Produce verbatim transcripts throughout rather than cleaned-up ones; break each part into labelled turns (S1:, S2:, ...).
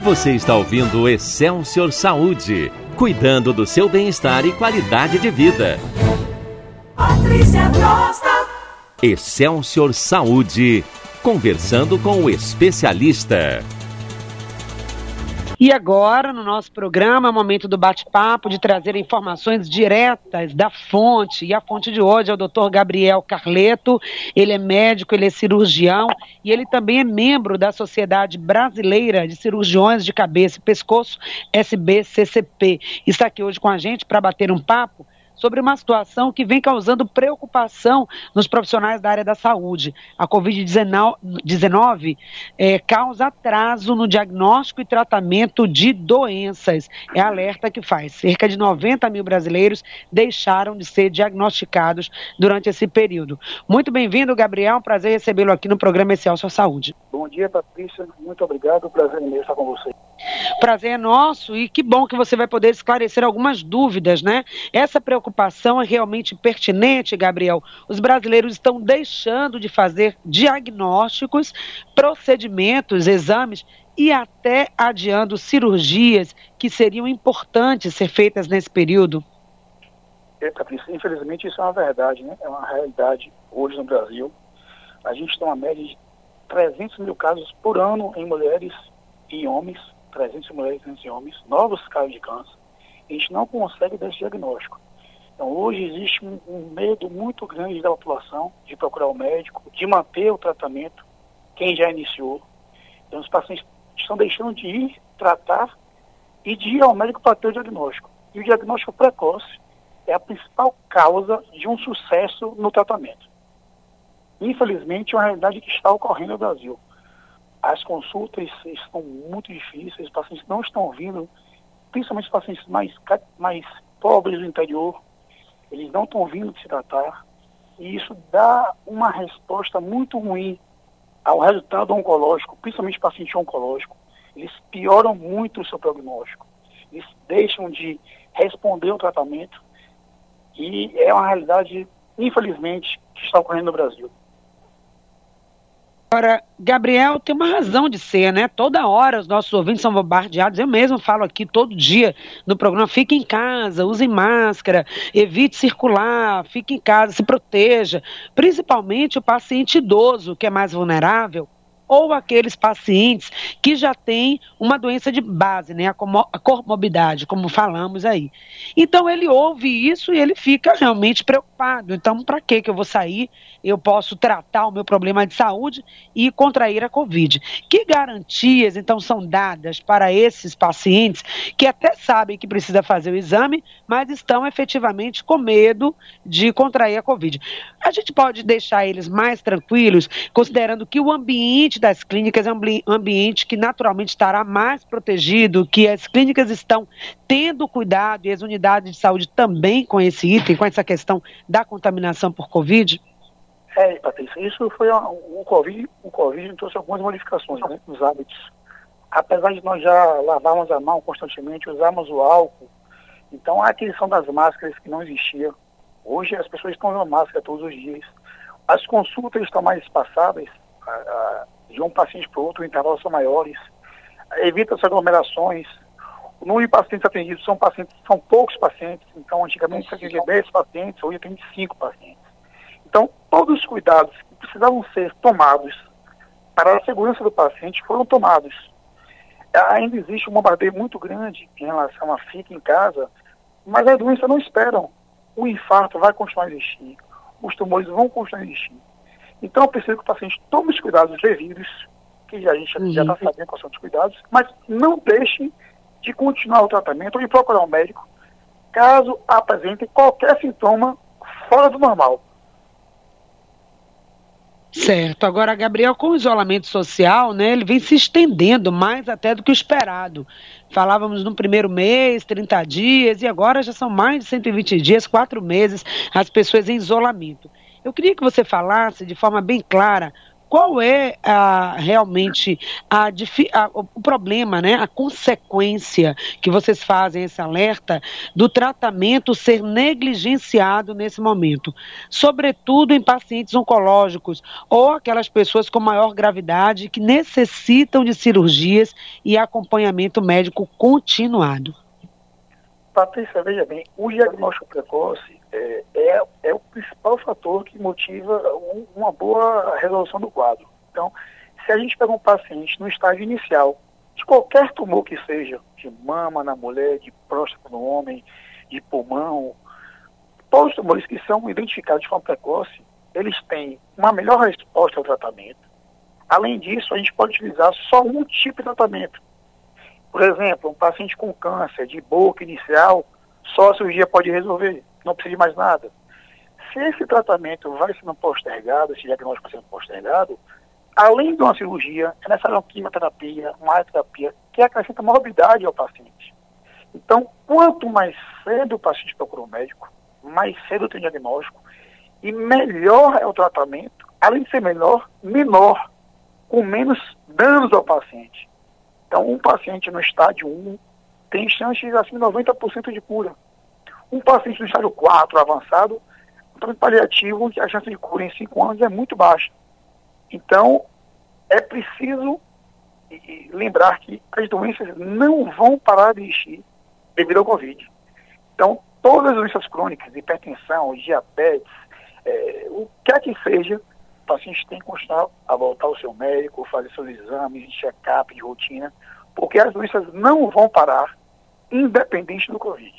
S1: Você está ouvindo Excelsior Saúde, cuidando do seu bem-estar e qualidade de vida.
S2: Patrícia Costa.
S1: Excelsior Saúde, conversando com o especialista.
S3: E agora, no nosso programa, momento do bate-papo, de trazer informações diretas da fonte. E a fonte de hoje é o doutor Gabriel Carleto. Ele é médico, ele é cirurgião e ele também é membro da Sociedade Brasileira de Cirurgiões de Cabeça e Pescoço, S B C C P. Está aqui hoje com a gente para bater um papo sobre uma situação que vem causando preocupação nos profissionais da área da saúde. A covid dezenove é, causa atraso no diagnóstico e tratamento de doenças. É a alerta que faz. Cerca de noventa mil brasileiros deixaram de ser diagnosticados durante esse período. Muito bem-vindo, Gabriel. Um prazer recebê-lo aqui no programa Excelsior Saúde.
S4: Bom dia, Patrícia. Muito obrigado. Prazer é meu estar com você.
S3: Prazer é nosso e que bom que você vai poder esclarecer algumas dúvidas, né? Essa preocupação é realmente pertinente, Gabriel. Os brasileiros estão deixando de fazer diagnósticos, procedimentos, exames e até adiando cirurgias que seriam importantes ser feitas nesse período.
S4: É, Patrícia, infelizmente isso é uma verdade, né? É uma realidade hoje no Brasil. A gente tem uma média de trezentos mil casos por ano em mulheres e homens, trezentas mulheres e homens, novos casos de câncer. A gente não consegue dar esse diagnóstico. Então, hoje existe um, um medo muito grande da população de procurar o médico, de manter o tratamento, quem já iniciou. Então, os pacientes estão deixando de ir tratar e de ir ao médico para ter o diagnóstico. E o diagnóstico precoce é a principal causa de um sucesso no tratamento. Infelizmente, é uma realidade que está ocorrendo no Brasil. As consultas estão muito difíceis, os pacientes não estão vindo, principalmente os pacientes mais, mais pobres do interior, eles não estão vindo se tratar, e isso dá uma resposta muito ruim ao resultado oncológico, principalmente o paciente oncológico. Eles pioram muito o seu prognóstico, eles deixam de responder ao tratamento, e é uma realidade, infelizmente, que está ocorrendo no Brasil.
S3: Agora, Gabriel, tem uma razão de ser, né? Toda hora os nossos ouvintes são bombardeados. Eu mesmo falo aqui todo dia no programa, fique em casa, use máscara, evite circular, fique em casa, se proteja. Principalmente o paciente idoso, que é mais vulnerável, ou aqueles pacientes que já têm uma doença de base, né, a comorbidade, como falamos aí. Então ele ouve isso e ele fica realmente preocupado. Então, para que que eu vou sair? Eu posso tratar o meu problema de saúde e contrair a Covid. Que garantias, então, são dadas para esses pacientes que até sabem que precisa fazer o exame, mas estão efetivamente com medo de contrair a Covid? A gente pode deixar eles mais tranquilos, considerando que o ambiente das clínicas é um ambiente que naturalmente estará mais protegido, que as clínicas estão tendo cuidado e as unidades de saúde também com esse item, com essa questão da contaminação por Covid?
S4: É, Patrícia, isso foi uma, o Covid, o Covid trouxe algumas modificações, né, nos hábitos. Apesar de nós já lavarmos a mão constantemente, usarmos o álcool, então a aquisição das máscaras que não existia. Hoje as pessoas estão usando máscara todos os dias. As consultas estão mais espaçadas, a, a, de um paciente para o outro, intervalos são maiores, evita-se aglomerações, o número de pacientes atendidos são, pacientes, são poucos pacientes, então antigamente você atendia dez pacientes, hoje tem cinco pacientes. Então, todos os cuidados que precisavam ser tomados para a segurança do paciente foram tomados. Ainda existe um bombardeio muito grande em relação a fica em casa, mas as doenças não esperam. O infarto vai continuar a existir, os tumores vão continuar a existir. Então, eu preciso que o paciente tome os cuidados devidos, que a gente uhum. já está sabendo quais são os cuidados, mas não deixe de continuar o tratamento ou de procurar um médico, caso apresente qualquer sintoma fora do normal.
S3: Certo. Agora, Gabriel, com o isolamento social, né, ele vem se estendendo mais até do que o esperado. Falávamos no primeiro mês, trinta dias, e agora já são mais de cento e vinte dias, quatro meses, as pessoas em isolamento. Eu queria que você falasse de forma bem clara qual é a, realmente a, a, o problema, né, a consequência que vocês fazem esse alerta do tratamento ser negligenciado nesse momento, sobretudo em pacientes oncológicos ou aquelas pessoas com maior gravidade que necessitam de cirurgias e acompanhamento médico continuado?
S4: Patrícia, veja bem, o diagnóstico precoce é, é, é o principal fator que motiva um, uma boa resolução do quadro. Então, se a gente pega um paciente no estágio inicial, de qualquer tumor que seja, de mama na mulher, de próstata no homem, de pulmão, todos os tumores que são identificados de forma precoce, eles têm uma melhor resposta ao tratamento. Além disso, a gente pode utilizar só um tipo de tratamento. Por exemplo, um paciente com câncer de boca inicial, só a cirurgia pode resolver, não precisa de mais nada. Se esse tratamento vai sendo postergado, esse diagnóstico vai sendo postergado, além de uma cirurgia, é necessária uma quimioterapia, uma radioterapia, que acrescenta morbidade ao paciente. Então, quanto mais cedo o paciente procura um médico, mais cedo tem o diagnóstico, e melhor é o tratamento, além de ser melhor, menor, com menos danos ao paciente. Então, um paciente no estádio um tem chances acima de noventa por cento de cura. Um paciente no estádio quatro avançado, um tratamento paliativo, a chance de cura em cinco anos é muito baixa. Então, é preciso lembrar que as doenças não vão parar de existir devido ao Covid. Então, todas as doenças crônicas, hipertensão, diabetes, é, o que é que seja, o paciente tem que continuar a voltar ao seu médico, fazer seus exames de check-up, de rotina, porque as doenças não vão parar, independente do Covid.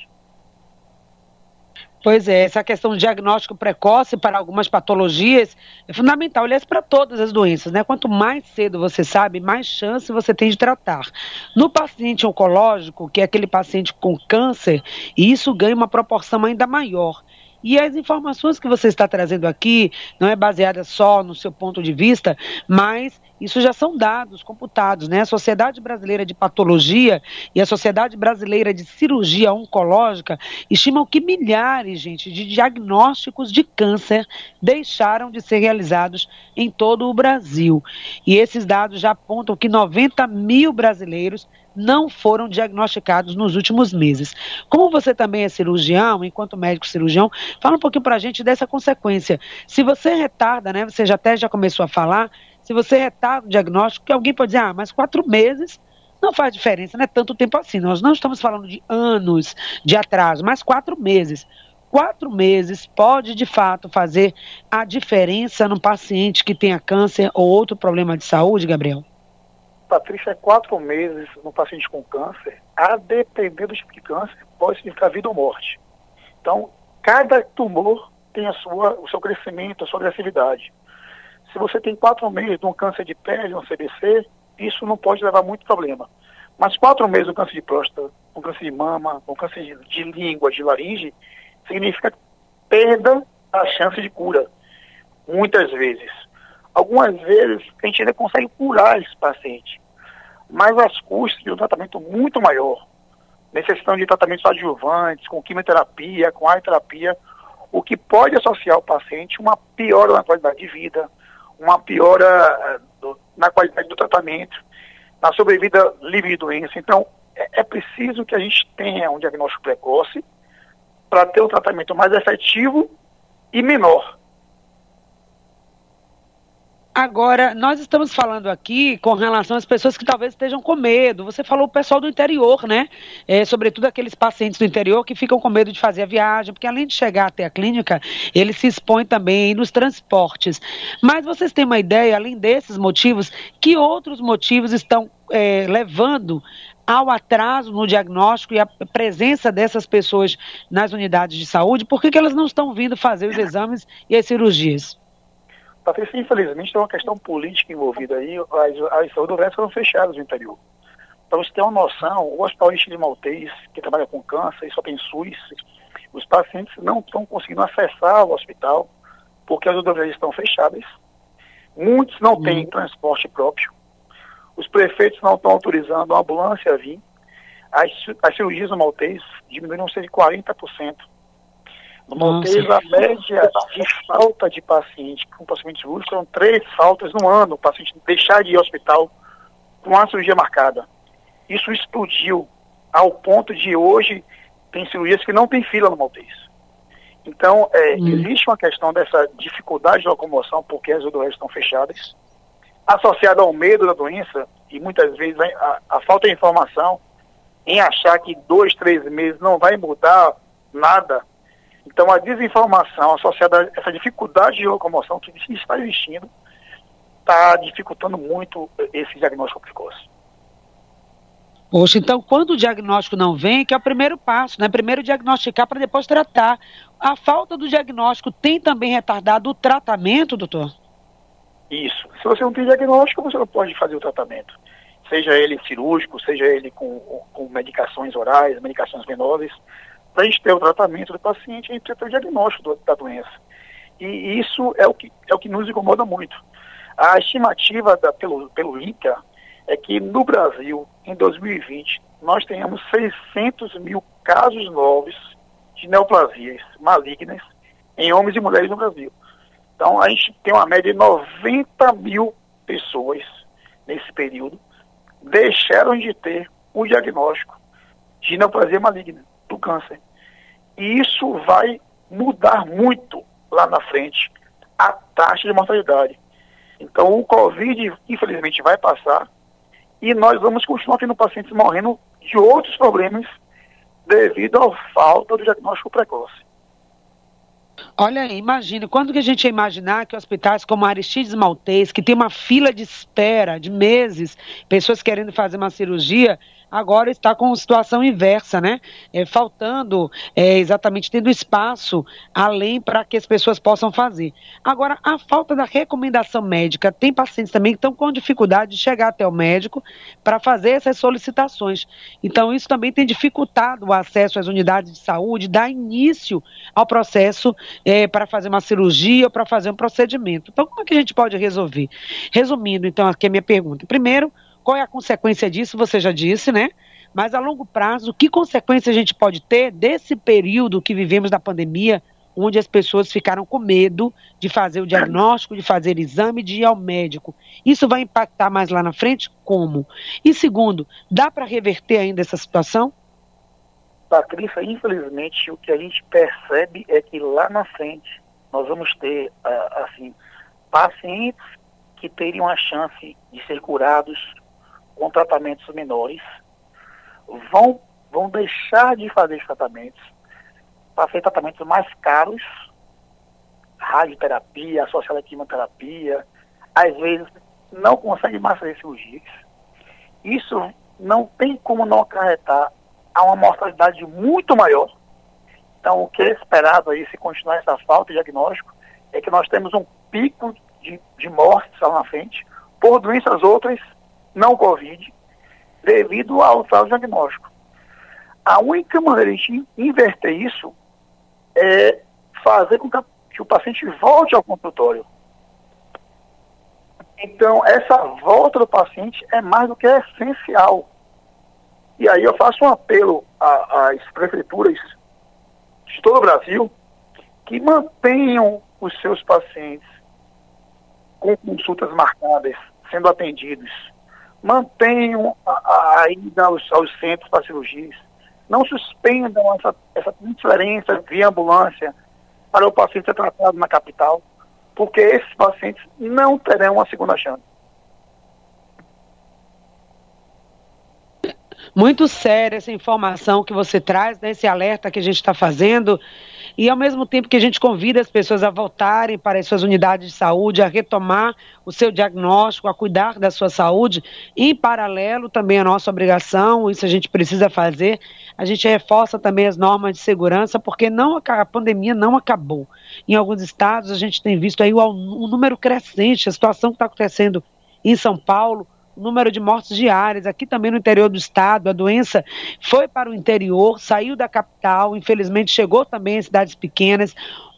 S3: Pois é, essa questão do diagnóstico precoce para algumas patologias é fundamental, aliás, para todas as doenças, né? Quanto mais cedo você sabe, mais chance você tem de tratar. No paciente oncológico, que é aquele paciente com câncer, isso ganha uma proporção ainda maior. E as informações que você está trazendo aqui não é baseada só no seu ponto de vista, mas isso já são dados computados, né? A Sociedade Brasileira de Patologia e a Sociedade Brasileira de Cirurgia Oncológica estimam que milhares, gente, de diagnósticos de câncer deixaram de ser realizados em todo o Brasil. E esses dados já apontam que noventa mil brasileiros não foram diagnosticados nos últimos meses. Como você também é cirurgião, enquanto médico cirurgião, fala um pouquinho para a gente dessa consequência. Se você retarda, né, você já até já começou a falar, se você retarda o diagnóstico, que alguém pode dizer, ah, mas quatro meses não faz diferença, não é tanto tempo assim. Nós não estamos falando de anos de atraso, mas quatro meses. Quatro meses pode, de fato, fazer a diferença no paciente que tenha câncer ou outro problema de saúde, Gabriel?
S4: Patrícia, quatro meses no paciente com câncer, a depender do tipo de câncer, pode significar vida ou morte. Então, cada tumor tem a sua, o seu crescimento, a sua agressividade. Se você tem quatro meses de um câncer de pele, um C B C, isso não pode levar muito problema. Mas quatro meses no câncer de próstata, um câncer de mama, um câncer de, de língua, de laringe, significa perda da chance de cura, muitas vezes. Algumas vezes a gente ainda consegue curar esse paciente, mas as custas de um tratamento muito maior, necessitando de tratamentos adjuvantes, com quimioterapia, com radioterapia, o que pode associar ao paciente uma piora na qualidade de vida, uma piora do, na qualidade do tratamento, na sobrevida livre de doença. Então, é, é preciso que a gente tenha um diagnóstico precoce para ter um tratamento mais efetivo e menor.
S3: Agora, nós estamos falando aqui com relação às pessoas que talvez estejam com medo. Você falou o pessoal do interior, né? É, sobretudo aqueles pacientes do interior que ficam com medo de fazer a viagem, porque além de chegar até a clínica, eles se expõem também nos transportes. Mas vocês têm uma ideia, além desses motivos, que outros motivos estão é, levando ao atraso no diagnóstico e a presença dessas pessoas nas unidades de saúde? Por que que elas não estão vindo fazer os exames e as cirurgias?
S4: Patrícia, infelizmente tem uma questão política envolvida aí, as, as saúde foram fechadas no interior. Para você ter uma noção, o Hospital Aristide Maltês, que trabalha com câncer e só tem SUS, os pacientes não estão conseguindo acessar o hospital porque as rodovias estão fechadas. Muitos não uhum. têm transporte próprio. Os prefeitos não estão autorizando a ambulância a vir. As, as cirurgias no Maltês diminuíram cerca de quarenta por cento. No Maltês, a média de falta de paciente com procedimento cirúrgico são três faltas no ano, o paciente deixar de ir ao hospital com a cirurgia marcada. Isso explodiu ao ponto de hoje tem cirurgias que não tem fila no Maltês. Então, é, hum. existe uma questão dessa dificuldade de locomoção porque as rodovias estão fechadas, associada ao medo da doença e muitas vezes a, a falta de informação em achar que dois, três meses não vai mudar nada. Então, a desinformação associada a essa dificuldade de locomoção que está existindo está dificultando muito esse diagnóstico precoce.
S3: Poxa, então quando o diagnóstico não vem, que é o primeiro passo, né? Primeiro diagnosticar para depois tratar. A falta do diagnóstico tem também retardado o tratamento, doutor?
S4: Isso. Se você não tem diagnóstico, você não pode fazer o tratamento. Seja ele cirúrgico, seja ele com, com medicações orais, medicações venosas. Para a gente ter o tratamento do paciente, a gente precisa ter o diagnóstico do, da doença. E isso é o que, é o que nos incomoda muito. A estimativa da, pelo, pelo INCA é que no Brasil, em dois mil e vinte, nós tenhamos seiscentos mil casos novos de neoplasias malignas em homens e mulheres no Brasil. Então, a gente tem uma média de noventa mil pessoas nesse período deixaram de ter o diagnóstico de neoplasia maligna do câncer. E isso vai mudar muito lá na frente a taxa de mortalidade. Então, o Covid, infelizmente, vai passar e nós vamos continuar tendo pacientes morrendo de outros problemas devido à falta do diagnóstico precoce.
S3: Olha aí, imagine, quando que a gente ia imaginar que hospitais como Aristides Maltês, que tem uma fila de espera de meses, pessoas querendo fazer uma cirurgia, agora está com situação inversa, né? É, faltando, é, exatamente, tendo espaço além para que as pessoas possam fazer. Agora, a falta da recomendação médica, tem pacientes também que estão com dificuldade de chegar até o médico para fazer essas solicitações. Então, isso também tem dificultado o acesso às unidades de saúde, dar início ao processo é, para fazer uma cirurgia ou para fazer um procedimento. Então, como é que a gente pode resolver? Resumindo, então, aqui a minha pergunta. Primeiro, qual é a consequência disso? Você já disse, né? Mas a longo prazo, que consequência a gente pode ter desse período que vivemos da pandemia, onde as pessoas ficaram com medo de fazer o diagnóstico, de fazer exame, de ir ao médico? Isso vai impactar mais lá na frente? Como? E segundo, dá para reverter ainda essa situação?
S4: Patrícia, infelizmente, o que a gente percebe é que lá na frente nós vamos ter, assim, pacientes que teriam a chance de ser curados com tratamentos menores, vão, vão deixar de fazer os tratamentos para fazer tratamentos mais caros, radioterapia, associada à quimioterapia, às vezes não conseguem mais fazer cirurgias. Isso não tem como não acarretar a uma mortalidade muito maior. Então, o que é esperado aí, se continuar essa falta de diagnóstico, é que nós temos um pico de, de mortes lá na frente, por doenças outras, não Covid, devido ao falta de diagnóstico. A única maneira de a gente inverter isso é fazer com que o paciente volte ao consultório. Então, essa volta do paciente é mais do que essencial. E aí eu faço um apelo às prefeituras de todo o Brasil que mantenham os seus pacientes com consultas marcadas, sendo atendidos. Mantenham a, a, a ida aos, aos centros para cirurgias. Não suspendam essa, essa transferência via ambulância para o paciente ser tratado na capital, porque esses pacientes não terão uma segunda chance.
S3: Muito séria essa informação que você traz, né, esse alerta que a gente está fazendo, e ao mesmo tempo que a gente convida as pessoas a voltarem para as suas unidades de saúde, a retomar o seu diagnóstico, a cuidar da sua saúde, em paralelo também a nossa obrigação, isso a gente precisa fazer, a gente reforça também as normas de segurança, porque não, a pandemia não acabou. Em alguns estados a gente tem visto aí um número crescente, a situação que está acontecendo em São Paulo, o número de mortes diárias, aqui também no interior do estado, a doença foi para o interior, saiu da capital, infelizmente chegou também em cidades pequenas,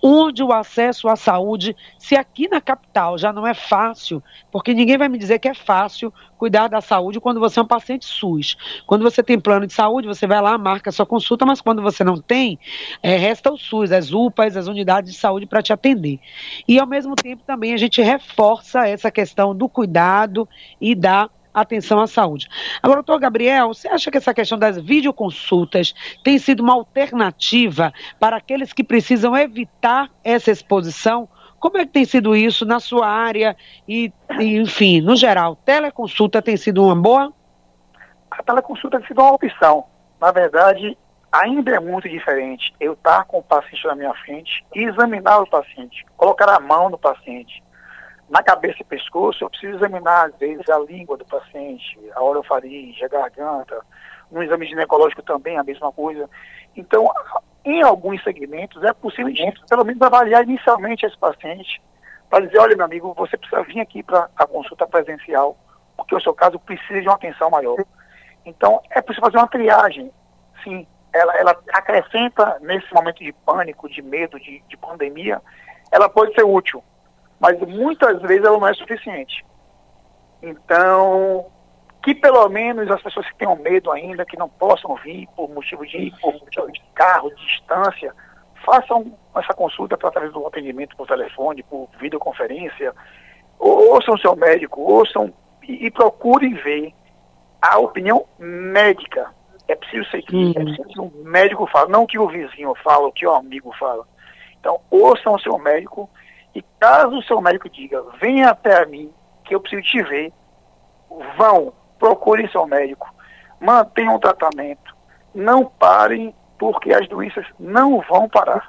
S3: onde o acesso à saúde, se aqui na capital já não é fácil, porque ninguém vai me dizer que é fácil cuidar da saúde quando você é um paciente SUS. Quando você tem plano de saúde, você vai lá, marca a sua consulta, mas quando você não tem, é, resta o SUS, as U P As, as unidades de saúde para te atender. E, ao mesmo tempo, também a gente reforça essa questão do cuidado e da atenção à saúde. Agora, doutor Gabriel, você acha que essa questão das videoconsultas tem sido uma alternativa para aqueles que precisam evitar essa exposição? Como é que tem sido isso na sua área e, e enfim, no geral, teleconsulta tem sido uma boa?
S4: A teleconsulta tem sido uma opção. Na verdade, ainda é muito diferente eu estar com o paciente na minha frente e examinar o paciente, colocar a mão no paciente. Na cabeça e pescoço, eu preciso examinar, às vezes, a língua do paciente, a orofaringe, a garganta. No exame ginecológico também a mesma coisa. Então, em alguns segmentos, é possível, pelo menos, avaliar inicialmente esse paciente para dizer, olha, meu amigo, você precisa vir aqui para a consulta presencial, porque o seu caso precisa de uma atenção maior. Então, é possível fazer uma triagem. Sim, ela, ela acrescenta, nesse momento de pânico, de medo, de, de pandemia, ela pode ser útil. Mas muitas vezes ela não é suficiente. Então, que pelo menos as pessoas que tenham medo ainda, que não possam vir por motivo de, por motivo de carro, de distância, façam essa consulta através do atendimento por telefone, por videoconferência, ouçam seu médico, ouçam e, e procurem ver a opinião médica. É preciso ser que, é preciso que o médico fala, não que o vizinho fala, o que o amigo fala. Então, ouçam o seu médico. E caso o seu médico diga, venha até mim, que eu preciso te ver, vão, procurem seu médico, mantenham o tratamento, não parem, porque as doenças não vão parar.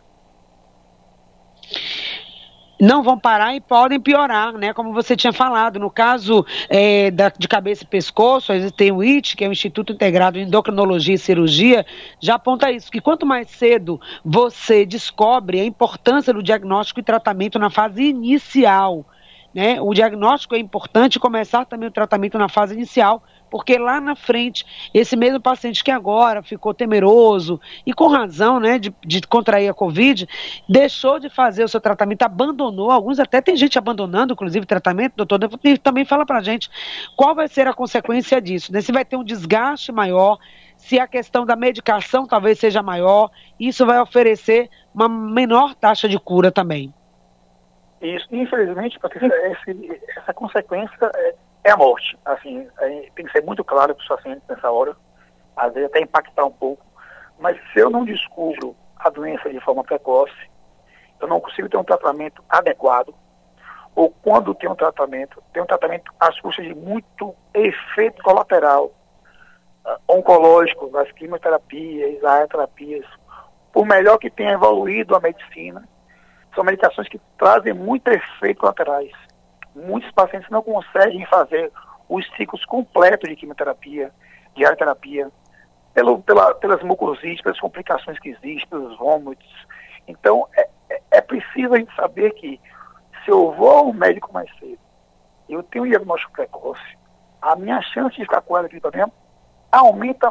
S3: Não vão parar e podem piorar, né? Como você tinha falado, no caso é, da, de cabeça e pescoço, tem o I T, que é o Instituto Integrado em Endocrinologia e Cirurgia, já aponta isso, que quanto mais cedo você descobre a importância do diagnóstico e tratamento na fase inicial, né? O diagnóstico é importante, começar também o tratamento na fase inicial, porque lá na frente, esse mesmo paciente que agora ficou temeroso, e com razão, né, de, de contrair a Covid, deixou de fazer o seu tratamento, abandonou, alguns até tem gente abandonando, inclusive, o tratamento, doutor, também fala pra gente qual vai ser a consequência disso, né? Se vai ter um desgaste maior, se a questão da medicação talvez seja maior, isso vai oferecer uma menor taxa de cura também.
S4: Isso, infelizmente, Patrícia, esse, essa consequência é, é a morte. Assim, tem que ser muito claro para os pacientes nessa hora, às vezes até impactar um pouco, mas se eu não descubro a doença de forma precoce, eu não consigo ter um tratamento adequado, ou quando tem um tratamento, tem um tratamento às custas de muito efeito colateral, uh, oncológico, as quimioterapias, as radioterapias, por melhor que tenha evoluído a medicina, são medicações que trazem muito efeitos colaterais. Muitos pacientes não conseguem fazer os ciclos completos de quimioterapia, de radioterapia, pelo, pela, pelas mucosites, pelas complicações que existem, pelos vômitos. Então, é, é, é preciso a gente saber que se eu vou ao médico mais cedo, eu tenho um diagnóstico precoce, a minha chance de ficar com ela aqui também aumenta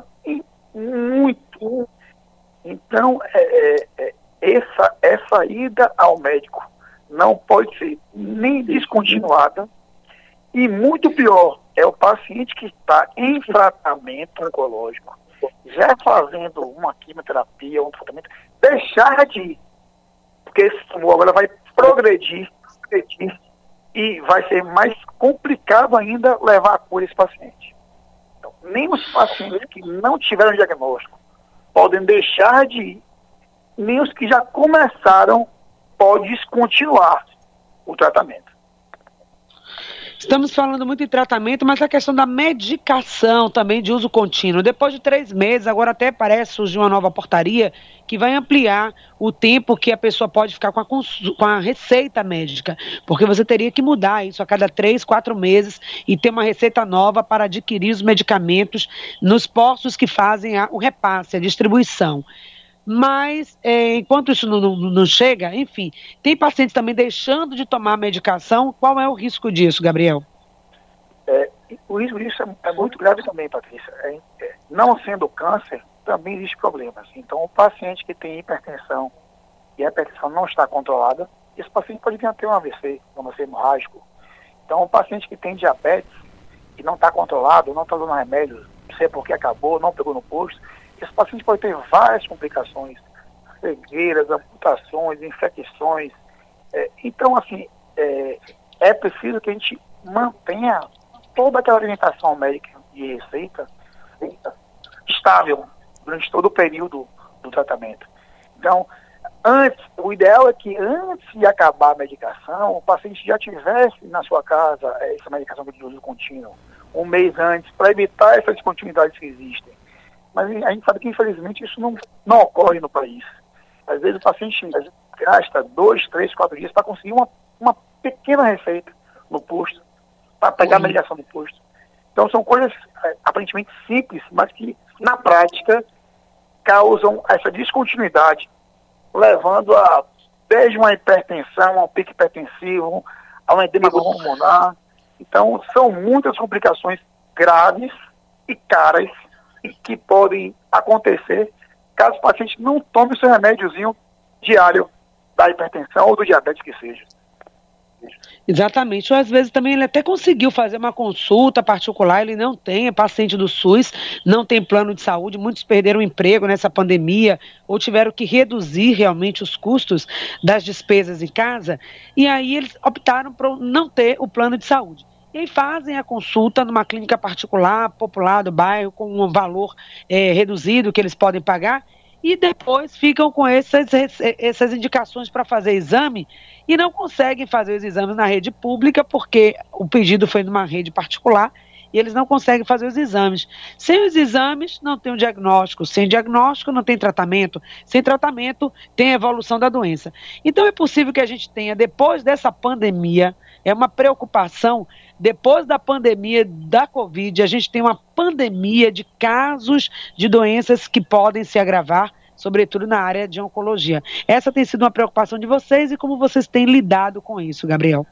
S4: muito. Então, é, é, é Essa, essa ida ao médico não pode ser nem descontinuada e, muito pior, é o paciente que está em tratamento oncológico, já fazendo uma quimioterapia, um tratamento, deixar de ir, porque esse tumor agora vai progredir, progredir e vai ser mais complicado ainda levar a cura esse paciente. Então, nem os pacientes que não tiveram diagnóstico podem deixar de ir, nem os que já começaram podem descontinuar o tratamento.
S3: Estamos falando muito em tratamento, mas a questão da medicação também de uso contínuo. Depois de três meses, agora até parece surgir uma nova portaria que vai ampliar o tempo que a pessoa pode ficar com a, com a receita médica, porque você teria que mudar isso a cada três, quatro meses e ter uma receita nova para adquirir os medicamentos nos postos que fazem a, o repasse, a distribuição. Mas, é, enquanto isso não, não, não chega, enfim, tem pacientes também deixando de tomar medicação. Qual é o risco disso, Gabriel?
S4: É, o risco disso é, é muito grave também, Patrícia. É, é, não sendo câncer, também existe problemas. Então, o paciente que tem hipertensão e a hipertensão não está controlada, esse paciente pode vir a ter um A V C, um A V C hemorrágico. Então, o paciente que tem diabetes e não está controlado, não está dando remédio, não sei porque acabou, não pegou no posto, esse paciente pode ter várias complicações, cegueiras, amputações, infecções. É, então, assim, é, é preciso que a gente mantenha toda aquela orientação médica de receita estável durante todo o período do tratamento. Então, antes, o ideal é que antes de acabar a medicação, o paciente já tivesse na sua casa essa medicação de uso contínuo, um mês antes, para evitar essas descontinuidades que existem. Mas a gente sabe que, infelizmente, isso não, não ocorre no país. Às vezes o paciente gasta dois, três, quatro dias para conseguir uma, uma pequena receita no posto, para pegar uhum. a medicação no posto. Então são coisas é, aparentemente simples, mas que, na prática, causam essa descontinuidade, levando a, desde uma hipertensão, a um pico hipertensivo, a um edema pulmonar. Então, são muitas complicações graves e caras e que podem acontecer caso o paciente não tome o seu remédiozinho diário da hipertensão ou do diabetes que seja.
S3: Exatamente, ou às vezes também ele até conseguiu fazer uma consulta particular, ele não tem, é paciente do SUS, não tem plano de saúde, muitos perderam o emprego nessa pandemia, ou tiveram que reduzir realmente os custos das despesas em casa, e aí eles optaram por não ter o plano de saúde. E aí fazem a consulta numa clínica particular, popular do bairro, com um valor é, reduzido que eles podem pagar, e depois ficam com essas, essas indicações para fazer exame e não conseguem fazer os exames na rede pública porque o pedido foi numa rede particular e eles não conseguem fazer os exames. Sem os exames, não tem o diagnóstico. Sem diagnóstico, não tem tratamento. Sem tratamento, tem evolução da doença. Então, é possível que a gente tenha, depois dessa pandemia, é uma preocupação, depois da pandemia da Covid, a gente tem uma pandemia de casos de doenças que podem se agravar, sobretudo na área de oncologia. Essa tem sido uma preocupação de vocês e como vocês têm lidado com isso, Gabriel?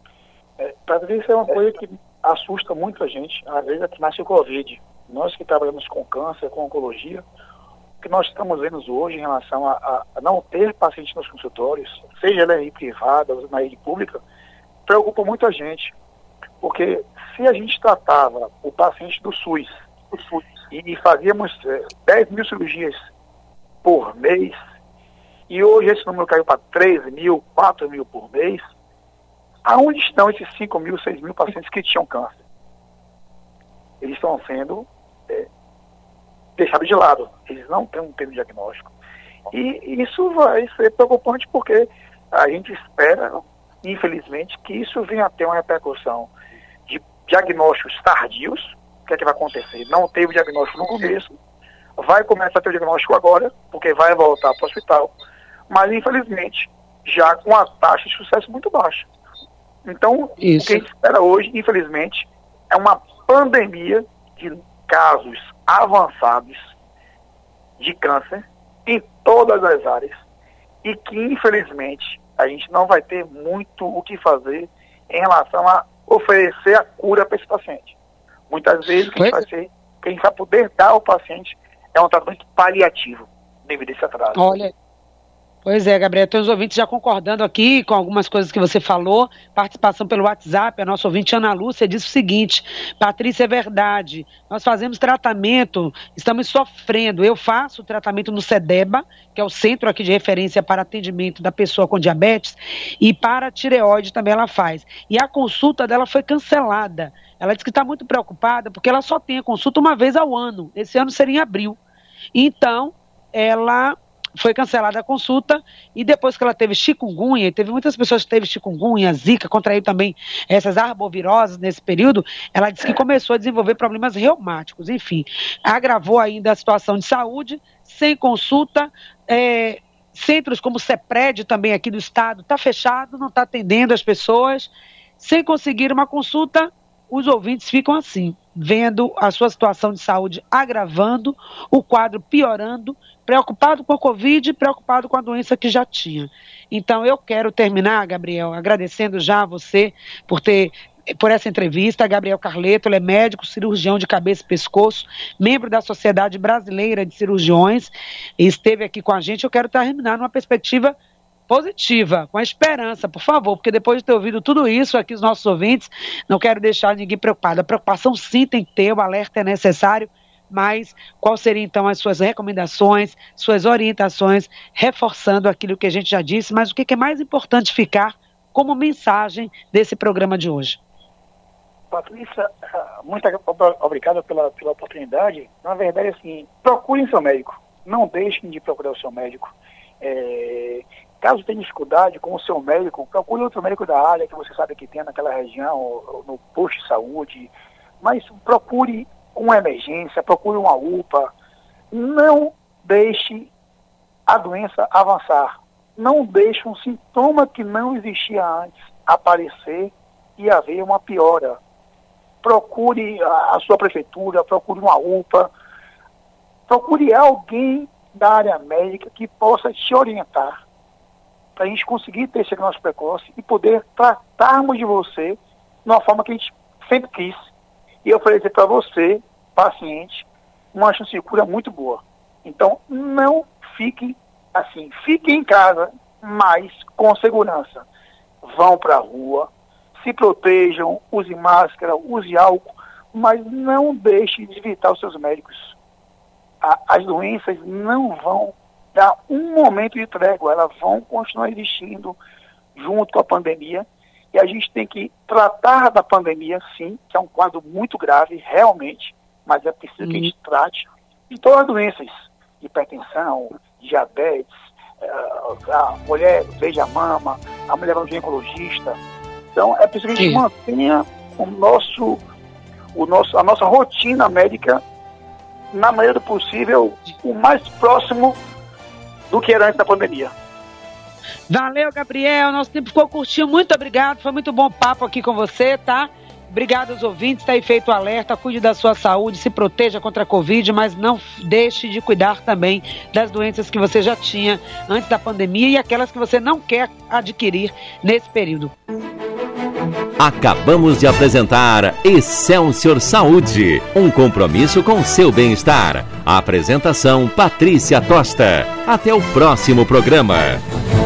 S4: É, Patrícia, é uma coisa que assusta muito a gente, às vezes é que nasce o Covid. Nós que trabalhamos com câncer, com oncologia, o que nós estamos vendo hoje em relação a, a, a não ter pacientes nos consultórios, seja na rede privada ou na rede pública, preocupa muito a gente. Porque se a gente tratava o paciente do SUS, do SUS e fazíamos é, dez mil cirurgias por mês, e hoje esse número caiu para treze mil, quatro mil por mês, aonde estão esses cinco mil, seis mil pacientes que tinham câncer? Eles estão sendo é, deixados de lado, eles não têm um termo diagnóstico. E isso vai ser preocupante porque a gente espera, infelizmente, que isso venha a ter uma repercussão de diagnósticos tardios. O que é que vai acontecer? Não teve o diagnóstico no começo, vai começar a ter o diagnóstico agora, porque vai voltar para o hospital, mas infelizmente já com a taxa de sucesso muito baixa. Então, isso. O que a gente espera hoje, infelizmente, é uma pandemia de casos avançados de câncer em todas as áreas e que, infelizmente, a gente não vai ter muito o que fazer em relação a oferecer a cura para esse paciente. Muitas vezes o que a gente vai ser, o que a gente vai poder dar ao paciente é um tratamento paliativo devido a esse atraso.
S3: Olha, pois é, Gabriel, tem os ouvintes já concordando aqui com algumas coisas que você falou, participação pelo WhatsApp, a nossa ouvinte Ana Lúcia disse o seguinte: Patrícia, é verdade, nós fazemos tratamento, estamos sofrendo, eu faço tratamento no CEDEBA, que é o centro aqui de referência para atendimento da pessoa com diabetes, e para a tireoide também ela faz, e a consulta dela foi cancelada. Ela disse que está muito preocupada porque ela só tem a consulta uma vez ao ano, esse ano seria em abril, então ela foi cancelada a consulta e depois que ela teve chikungunya, e teve muitas pessoas que teve chikungunya, zika, contraiu também essas arboviroses nesse período, ela disse que começou a desenvolver problemas reumáticos, enfim, agravou ainda a situação de saúde, sem consulta, é, centros como o CEPRED também aqui do estado está fechado, não está atendendo as pessoas, sem conseguir uma consulta, os ouvintes ficam assim, vendo a sua situação de saúde agravando, o quadro piorando, preocupado com a Covid, preocupado com a doença que já tinha. Então, eu quero terminar, Gabriel, agradecendo já a você por ter, por essa entrevista. Gabriel Carleto, ele é médico, cirurgião de cabeça e pescoço, membro da Sociedade Brasileira de Cirurgiões, e esteve aqui com a gente. Eu quero terminar numa perspectiva positiva, com a esperança, por favor, porque depois de ter ouvido tudo isso aqui, os nossos ouvintes, não quero deixar ninguém preocupado. A preocupação sim tem que ter, o alerta é necessário, mas quais seriam então as suas recomendações, suas orientações, reforçando aquilo que a gente já disse, mas o que é mais importante ficar como mensagem desse programa de hoje?
S4: Patrícia, muito obrigado pela, pela oportunidade. Na verdade, assim, procurem seu médico. Não deixem de procurar o seu médico. É, caso tenha dificuldade com o seu médico, procure outro médico da área que você sabe que tem naquela região, ou, ou no posto de saúde. Mas procure uma emergência, procure uma U P A. Não deixe a doença avançar. Não deixe um sintoma que não existia antes aparecer e haver uma piora. Procure a, a sua prefeitura, procure uma U P A, procure alguém da área médica que possa te orientar para a gente conseguir ter esse diagnóstico precoce e poder tratarmos de você de uma forma que a gente sempre quis e oferecer para você, paciente, uma chance de cura muito boa. Então, não fique assim, fique em casa, mas com segurança. Vão para a rua, se protejam, use máscara, use álcool, mas não deixe de visitar os seus médicos. A, as doenças não vão dar um momento de trégua, elas vão continuar existindo junto com a pandemia, e a gente tem que tratar da pandemia, sim, que é um quadro muito grave, realmente, mas é preciso que a gente trate de todas as doenças, hipertensão, diabetes, a mulher veja a mama, a mulher vai no ginecologista. Então é preciso que a gente Sim. mantenha o nosso, o nosso, a nossa rotina médica, na maneira do possível, o mais próximo do que era antes da pandemia.
S3: Valeu, Gabriel, nosso tempo ficou curtinho, muito obrigado, foi muito bom papo aqui com você, tá? Obrigado aos ouvintes, está aí feito o alerta, cuide da sua saúde, se proteja contra a Covid, mas não deixe de cuidar também das doenças que você já tinha antes da pandemia e aquelas que você não quer adquirir nesse período.
S1: Acabamos de apresentar Excelsior Saúde, um compromisso com seu bem-estar. A apresentação Patrícia Tosta. Até o próximo programa.